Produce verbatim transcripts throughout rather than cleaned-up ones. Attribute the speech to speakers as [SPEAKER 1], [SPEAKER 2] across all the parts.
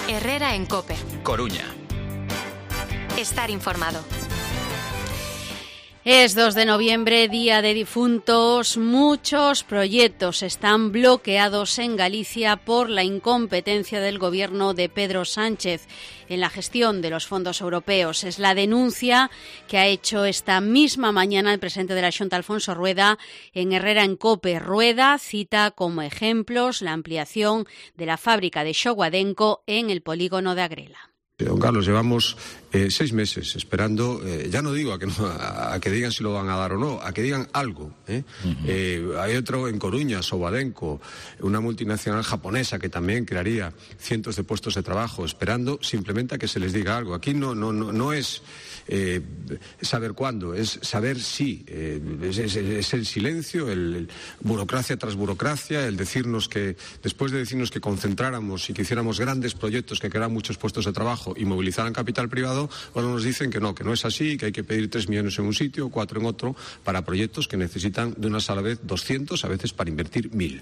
[SPEAKER 1] Herrera en COPE.
[SPEAKER 2] Coruña.
[SPEAKER 1] Estar informado.
[SPEAKER 3] Es dos de noviembre, Día de Difuntos. Muchos proyectos están bloqueados en Galicia por la incompetencia del gobierno de Pedro Sánchez en la gestión de los fondos europeos. Es la denuncia que ha hecho esta misma mañana el presidente de la Xunta, Alfonso Rueda, en Herrera en COPE. Rueda cita como ejemplos la ampliación de la fábrica de Xoguadenco en el polígono de Agrela.
[SPEAKER 4] Don Carlos, llevamos eh, seis meses esperando, eh, ya no digo a que, no, a, a que digan si lo van a dar o no, a que digan algo. ¿eh? Uh-huh. Eh, hay otro en Coruña, Xoguadenco, una multinacional japonesa que también crearía cientos de puestos de trabajo, esperando simplemente a que se les diga algo. Aquí no, no, no, no es eh, saber cuándo, es saber si. Eh, es, es, es el silencio, el, el burocracia tras burocracia, el decirnos que, después de decirnos que concentráramos y que hiciéramos grandes proyectos que crearan muchos puestos de trabajo y movilizaran capital privado, ahora nos dicen que no, que no es así, que hay que pedir tres millones en un sitio, cuatro en otro, para proyectos que necesitan de una sola vez doscientos, a veces para invertir mil.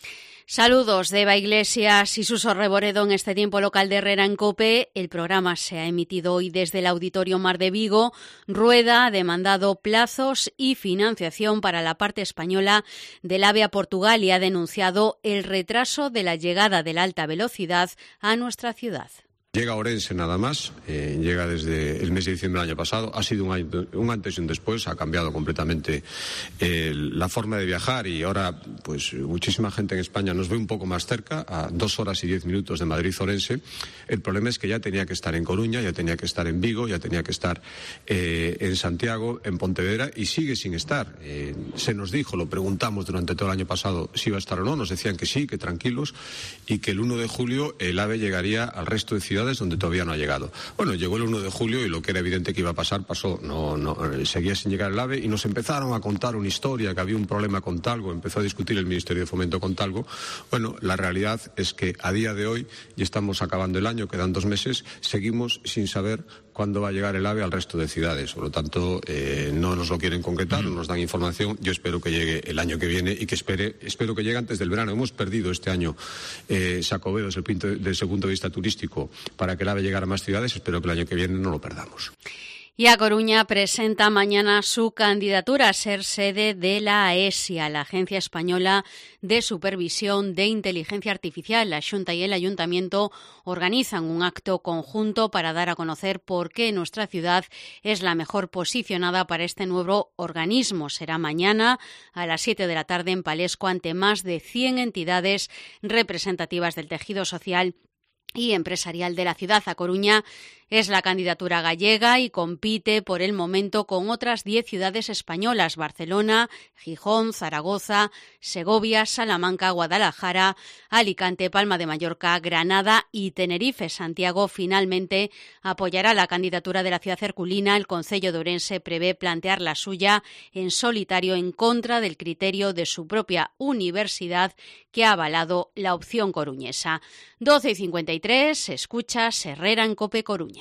[SPEAKER 3] Saludos de Eva Iglesias y Suso Reboredo en este tiempo local de Herrera en COPE. El programa se ha emitido hoy desde el Auditorio Mar de Vigo. Rueda ha demandado plazos y financiación para la parte española del AVE a Portugal y ha denunciado el retraso de la llegada de la alta velocidad a nuestra ciudad.
[SPEAKER 4] Llega a Orense nada más, eh, llega desde el mes de diciembre del año pasado, ha sido un, año, un antes y un después, ha cambiado completamente eh, la forma de viajar y ahora pues muchísima gente en España nos ve un poco más cerca, a dos horas y diez minutos de Madrid-Orense. El problema es que ya tenía que estar en Coruña, ya tenía que estar en Vigo, ya tenía que estar eh, en Santiago, en Pontevedra y sigue sin estar. Eh, se nos dijo, lo preguntamos durante todo el año pasado si iba a estar o no, nos decían que sí, que tranquilos y que el uno de julio el AVE llegaría al resto de ciudades donde todavía no ha llegado. Bueno, llegó el uno de julio y lo que era evidente que iba a pasar pasó. No, no, seguía sin llegar el AVE y nos empezaron a contar una historia, que había un problema con Talgo, empezó a discutir el Ministerio de Fomento con Talgo. Bueno, la realidad es que a día de hoy, y estamos acabando el año, quedan dos meses, seguimos sin saber cuándo va a llegar el AVE al resto de ciudades. Por lo tanto, eh, no nos lo quieren concretar, no nos dan información. Yo espero que llegue el año que viene y que espere, espero que llegue antes del verano. Hemos perdido este año eh, Xacobeo desde el, punto, desde el punto de vista turístico para que el AVE llegara a más ciudades. Espero que el año que viene no lo perdamos.
[SPEAKER 3] Y A Coruña presenta mañana su candidatura a ser sede de la AESIA, la Agencia Española de Supervisión de Inteligencia Artificial. La Xunta y el Ayuntamiento organizan un acto conjunto para dar a conocer por qué nuestra ciudad es la mejor posicionada para este nuevo organismo. Será mañana a las siete de la tarde en Palesco ante más de cien entidades representativas del tejido social y empresarial de la ciudad. A Coruña es la candidatura gallega y compite por el momento con otras diez ciudades españolas: Barcelona, Gijón, Zaragoza, Segovia, Salamanca, Guadalajara, Alicante, Palma de Mallorca, Granada y Tenerife. Santiago finalmente apoyará la candidatura de la ciudad herculina. El Concello de Ourense prevé plantear la suya en solitario en contra del criterio de su propia universidad, que ha avalado la opción coruñesa. doce y cincuenta y tres, escuchas Herrera en COPE Coruña.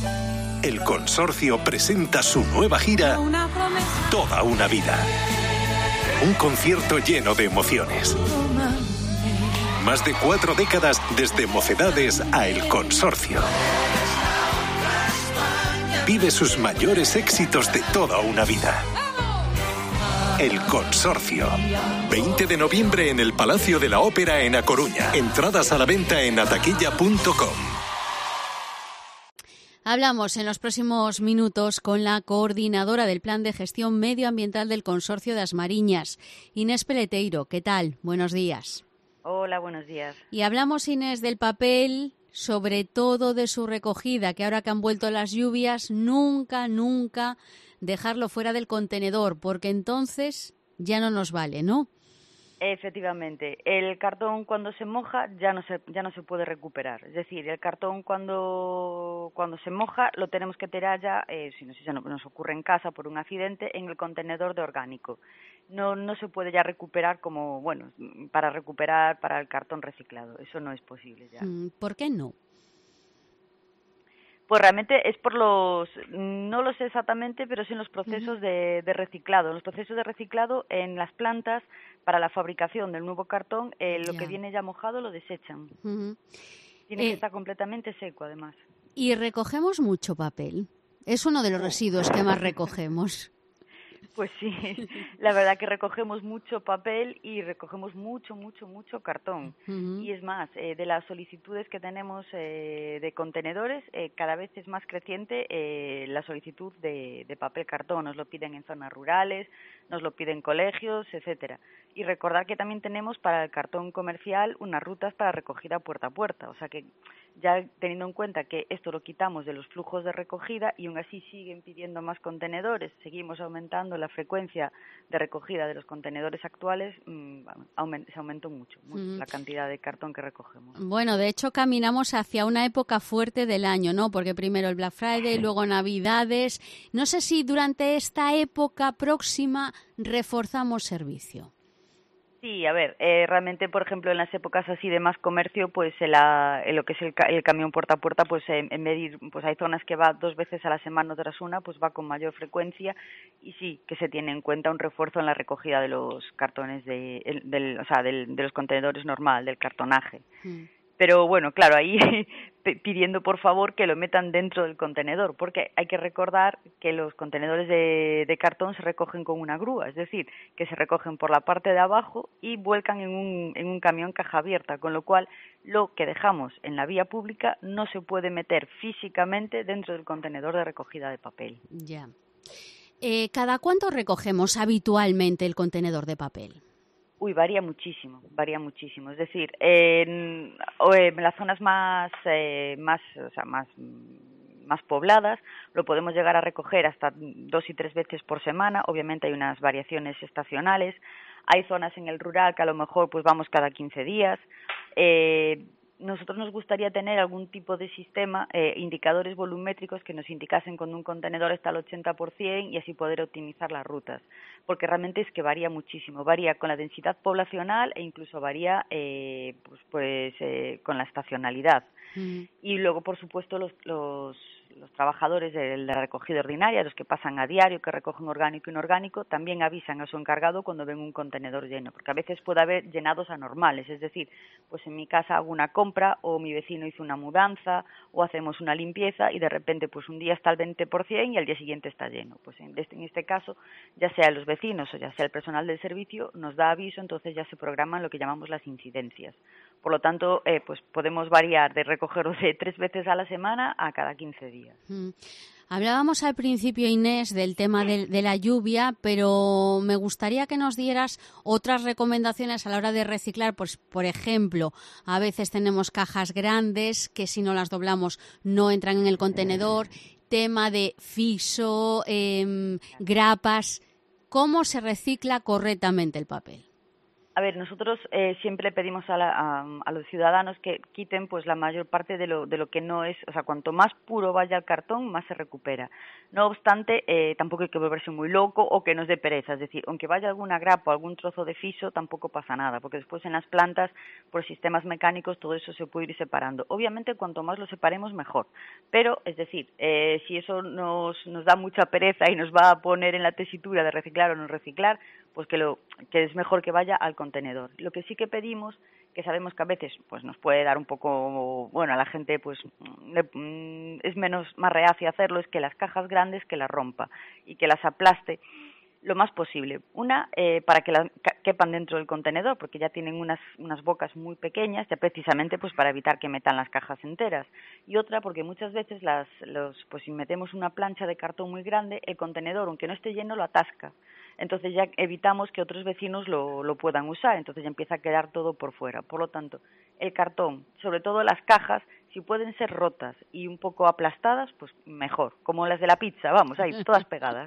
[SPEAKER 5] El Consorcio presenta su nueva gira Toda una vida. Un concierto lleno de emociones. Más de cuatro décadas desde Mocedades a El Consorcio. Vive sus mayores éxitos de toda una vida. El Consorcio. veinte de noviembre en el Palacio de la Ópera en A Coruña. Entradas a la venta en ataquilla punto com.
[SPEAKER 3] Hablamos en los próximos minutos con la coordinadora del Plan de Gestión Medioambiental del Consorcio de As Mariñas, Inés Peleteiro. ¿Qué tal? Buenos días.
[SPEAKER 6] Hola, buenos días.
[SPEAKER 3] Y hablamos, Inés, del papel, sobre todo de su recogida, que ahora que han vuelto las lluvias, nunca, nunca dejarlo fuera del contenedor, porque entonces ya no nos vale, ¿no?
[SPEAKER 6] Efectivamente, el cartón cuando se moja ya no se ya no se puede recuperar. Es decir, el cartón cuando cuando se moja lo tenemos que tirar ya, eh, si no, si ya no, nos ocurre en casa por un accidente, en el contenedor de orgánico. No no se puede ya recuperar como, bueno, para recuperar para el cartón reciclado. Eso no es posible ya.
[SPEAKER 3] ¿Por qué no?
[SPEAKER 6] Pues realmente es por los, no lo sé exactamente, pero sí en los procesos de, de reciclado. En los procesos de reciclado en las plantas para la fabricación del nuevo cartón, eh, lo
[SPEAKER 3] ya.
[SPEAKER 6] que viene ya mojado lo desechan.
[SPEAKER 3] Uh-huh.
[SPEAKER 6] Tiene
[SPEAKER 3] Eh,
[SPEAKER 6] que estar completamente seco, además.
[SPEAKER 3] ¿Y recogemos mucho papel? Es uno de los residuos que más recogemos.
[SPEAKER 6] Pues sí, la verdad que recogemos mucho papel y recogemos mucho, mucho, mucho cartón.
[SPEAKER 3] Uh-huh.
[SPEAKER 6] Y es más, eh, de las solicitudes que tenemos eh, de contenedores, eh, cada vez es más creciente eh, la solicitud de, de papel cartón. Nos lo piden en zonas rurales, nos lo piden colegios, etcétera. Y recordar que también tenemos para el cartón comercial unas rutas para recogida puerta a puerta. O sea que ya teniendo en cuenta que esto lo quitamos de los flujos de recogida y aún así siguen pidiendo más contenedores, seguimos aumentando la frecuencia de recogida de los contenedores actuales, mmm, aument- se aumentó mucho, mucho mm. la cantidad de cartón que recogemos.
[SPEAKER 3] Bueno, de hecho caminamos hacia una época fuerte del año, ¿no? Porque primero el Black Friday, luego Navidades. No sé si durante esta época próxima reforzamos servicio.
[SPEAKER 6] Sí, a ver, eh, realmente, por ejemplo, en las épocas así de más comercio, pues en, la, en lo que es el, el camión puerta a puerta, pues en, en medir, pues hay zonas que va dos veces a la semana, otras una, pues va con mayor frecuencia y sí que se tiene en cuenta un refuerzo en la recogida de los cartones, de, el, del, o sea, del, de los contenedores normal, del cartonaje. Mm. Pero bueno, claro, ahí pidiendo por favor que lo metan dentro del contenedor, porque hay que recordar que los contenedores de, de cartón se recogen con una grúa, es decir, que se recogen por la parte de abajo y vuelcan en un, en un camión caja abierta, con lo cual lo que dejamos en la vía pública no se puede meter físicamente dentro del contenedor de recogida de papel.
[SPEAKER 3] Ya. Eh, ¿Cada cuánto recogemos habitualmente el contenedor de papel?
[SPEAKER 6] Uy, varía muchísimo, varía muchísimo. Es decir, en, en las zonas más, eh, más, o sea, más, más pobladas lo podemos llegar a recoger hasta dos y tres veces por semana. Obviamente hay unas variaciones estacionales. Hay zonas en el rural que a lo mejor pues vamos cada quince días. Eh, Nosotros nos gustaría tener algún tipo de sistema, eh, indicadores volumétricos que nos indicasen cuando un contenedor está al ochenta por ciento y así poder optimizar las rutas, porque realmente es que varía muchísimo, varía con la densidad poblacional e incluso varía eh, pues, pues eh, con la estacionalidad. Mm. Y luego, por supuesto, los, los, los trabajadores de la recogida ordinaria, los que pasan a diario, que recogen orgánico e inorgánico, también avisan a su encargado cuando ven un contenedor lleno, porque a veces puede haber llenados anormales, es decir, pues en mi casa hago una compra o mi vecino hizo una mudanza o hacemos una limpieza y de repente pues un día está al veinte por ciento y al día siguiente está lleno. Pues en este, en este caso, ya sea los vecinos o ya sea el personal del servicio, nos da aviso, entonces ya se programan lo que llamamos las incidencias. Por lo tanto, eh, pues podemos variar de recoger de tres veces a la semana a cada quince días.
[SPEAKER 3] Mm. Hablábamos al principio, Inés, del tema de, de la lluvia, pero me gustaría que nos dieras otras recomendaciones a la hora de reciclar. Pues, por ejemplo, a veces tenemos cajas grandes que si no las doblamos no entran en el contenedor. Tema de fiso, eh, grapas. ¿Cómo se recicla correctamente el papel?
[SPEAKER 6] A ver, nosotros eh, siempre pedimos a, la, a, a los ciudadanos que quiten pues la mayor parte de lo, de lo que no es, o sea, cuanto más puro vaya el cartón, más se recupera. No obstante, eh, tampoco hay que volverse muy loco o que nos dé pereza, es decir, aunque vaya alguna grapa o algún trozo de fiso, tampoco pasa nada, porque después en las plantas, por sistemas mecánicos, todo eso se puede ir separando. Obviamente, cuanto más lo separemos, mejor. Pero, es decir, eh, si eso nos, nos da mucha pereza y nos va a poner en la tesitura de reciclar o no reciclar, pues que lo que es mejor que vaya al contenedor. Lo que sí que pedimos, que sabemos que a veces pues nos puede dar un poco, bueno, a la gente pues le, es menos más reacia hacerlo, es que las cajas grandes que las rompa y que las aplaste lo más posible. Una, eh, para que las quepan dentro del contenedor, porque ya tienen unas unas bocas muy pequeñas, ya precisamente pues para evitar que metan las cajas enteras. Y otra, porque muchas veces las los pues si metemos una plancha de cartón muy grande, el contenedor, aunque no esté lleno, lo atasca. Entonces ya evitamos que otros vecinos lo, lo puedan usar, entonces ya empieza a quedar todo por fuera. Por lo tanto, el cartón, sobre todo las cajas, si pueden ser rotas y un poco aplastadas, pues mejor, como las de la pizza, vamos, ahí, todas pegadas.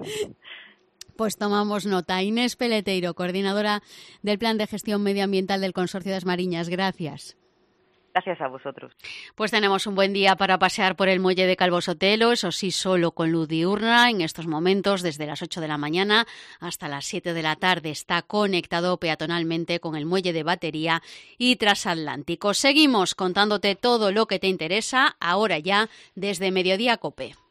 [SPEAKER 3] Pues tomamos nota. Inés Peleteiro, coordinadora del Plan de Gestión Medioambiental del Consorcio de As Mariñas. Gracias.
[SPEAKER 6] Gracias a vosotros.
[SPEAKER 3] Pues tenemos un buen día para pasear por el muelle de Calvo Sotelo, eso sí, solo con luz diurna. En estos momentos, desde las ocho de la mañana hasta las siete de la tarde, está conectado peatonalmente con el muelle de Batería y Transatlántico. Seguimos contándote todo lo que te interesa, ahora ya desde Mediodía COPE.